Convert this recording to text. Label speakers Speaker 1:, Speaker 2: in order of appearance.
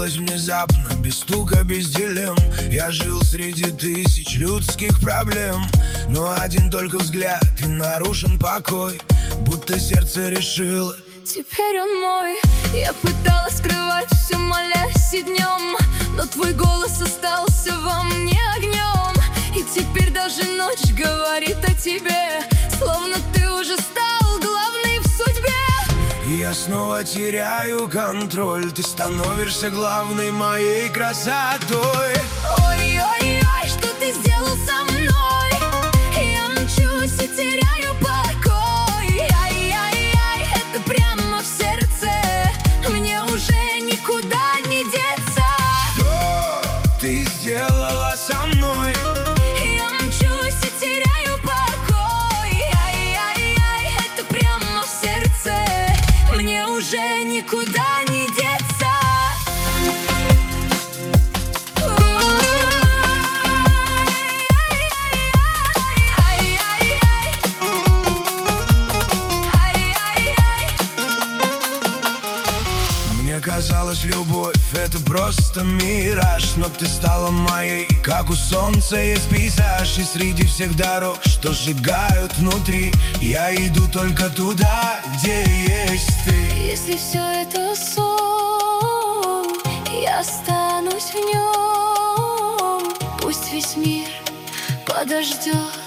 Speaker 1: случилось внезапно, без стука, без дилемм. Я жил среди тысяч людских проблем, но один только взгляд и нарушен покой, будто сердце решило:
Speaker 2: теперь он мой. Я пыталась скрывать все, молясь и днем, но твой голос остался во мне огнем. И теперь даже ночь говорит о тебе, словно ты уже стал главный в судьбе.
Speaker 1: И я снова теряю контроль, ты становишься главной моей красотой.
Speaker 2: Ой-ой-ой, что ты сделал со мной? Я мчусь и теряю покой. Ай-яй-яй, это прямо в сердце, мне уже никуда не деться.
Speaker 1: Что ты сделала со мной?
Speaker 2: Я мчусь и теряю покой. Ай-яй-яй, это прямо в сердце, мне уже никуда не деться.
Speaker 1: Мне казалось, любовь — это просто мираж, но ты стала моей, как у солнца есть пейзаж. И среди всех дорог, что сжигают внутри, я иду только туда, где есть ты.
Speaker 2: Если все это сон, я останусь в нем. Пусть весь мир подождет.